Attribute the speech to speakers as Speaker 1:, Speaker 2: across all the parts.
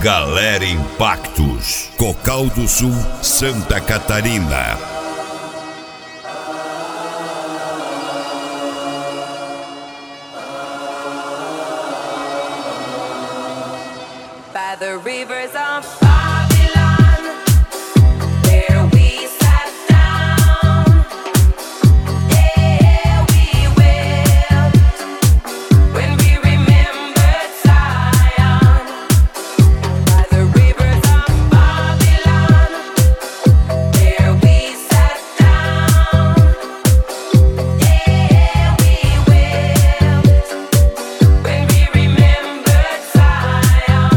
Speaker 1: Galera Impactos, Cocal do Sul, Santa Catarina.
Speaker 2: By the rivers of Babylon, there we sat down. There we wept when we remembered Zion. By the rivers of Babylon, there we sat down. There we wept when we remembered Zion.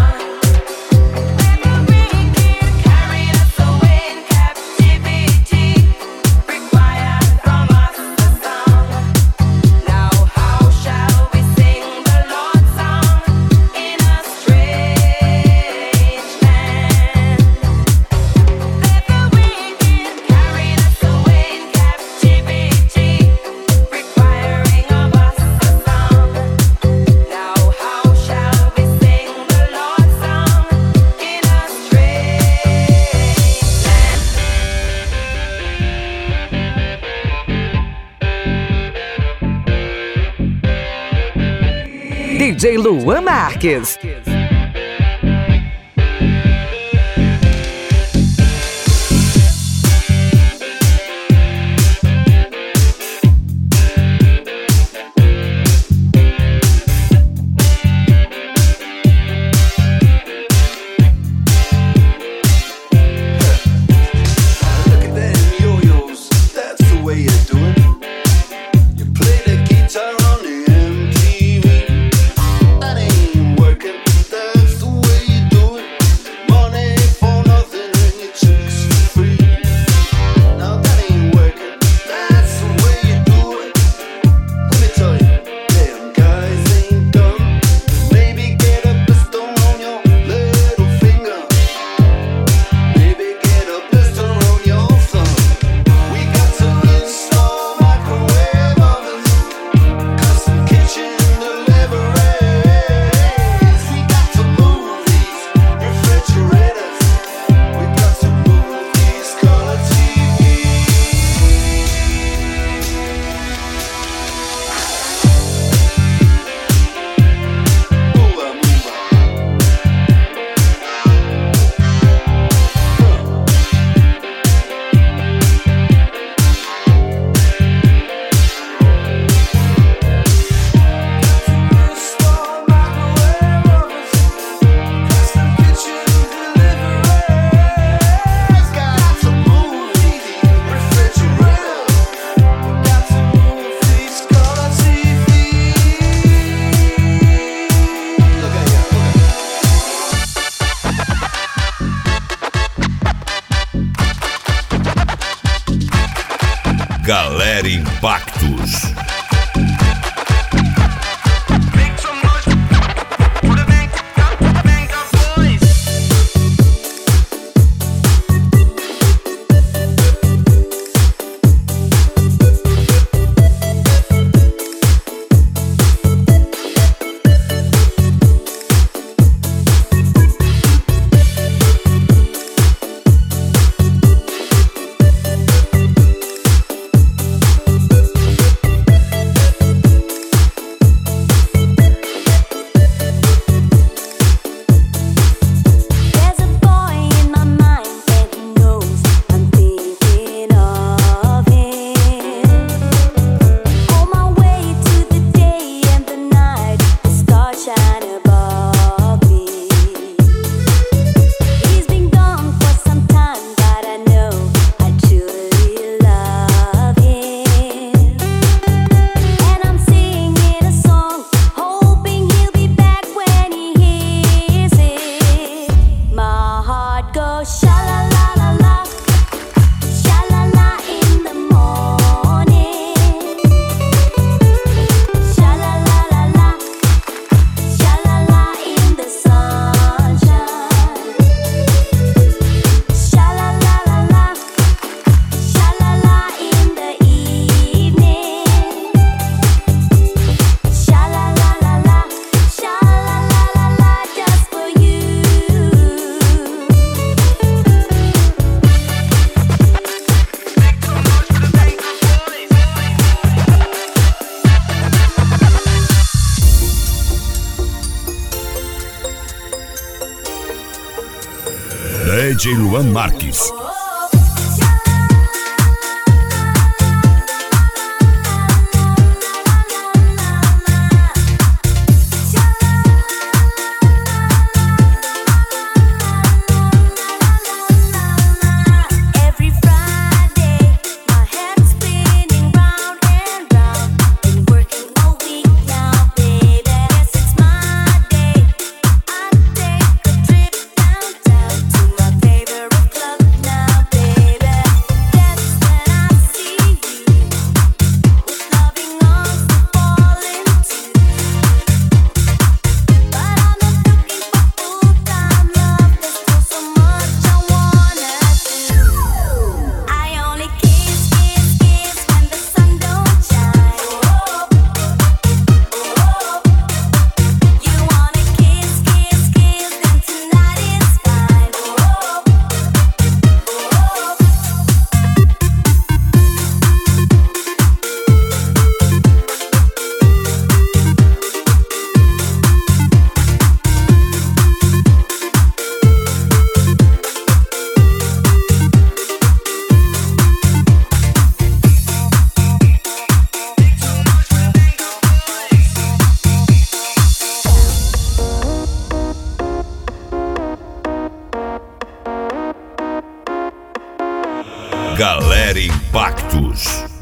Speaker 2: Carried us away in captivity, required from us a song. Now how shall we sing the Lord's song in a strange land? Let the wicked carried us away in captivity, requiring of us a song. Now how shall we sing the Lord's song in a
Speaker 3: DJ Luan Marques.
Speaker 4: Look at them yo-yos, that's the way you do it. You play the guitar on the MTV. That ain't working, that's the way you do it. Money for nothing and your chicks for free. Now that ain't working, that's the way you do it. Let me tell you, damn guys ain't dumb. Maybe get a blister on your little finger. Maybe get a blister on your thumb. We got to install microwave ovens, custom kitchen deliveries. We got to move these refrigerators. We got to move these color TVs. Move on, move on. Install microwave ovens, custom kitchen deliveries. Got to move these refrigerators. Got to move these color TVs. Look at ya, look at ya.
Speaker 1: Galera Impactos.
Speaker 4: Make some noise for the Venga Boys.
Speaker 1: DJ Luan Marques.
Speaker 2: Every Friday, my head's spinning round and round. Been working all week now, baby. Guess it's my day. I take a trip downtown to my favorite club now, baby. That's when I see you with loving arms to fall into. But I'm not looking for full-time love. There's still so much I wanna do. I only kiss, kiss, kiss when the sun don't shine. You wanna kiss, kiss, kiss, then tonight is fine.
Speaker 1: Galera Impactos.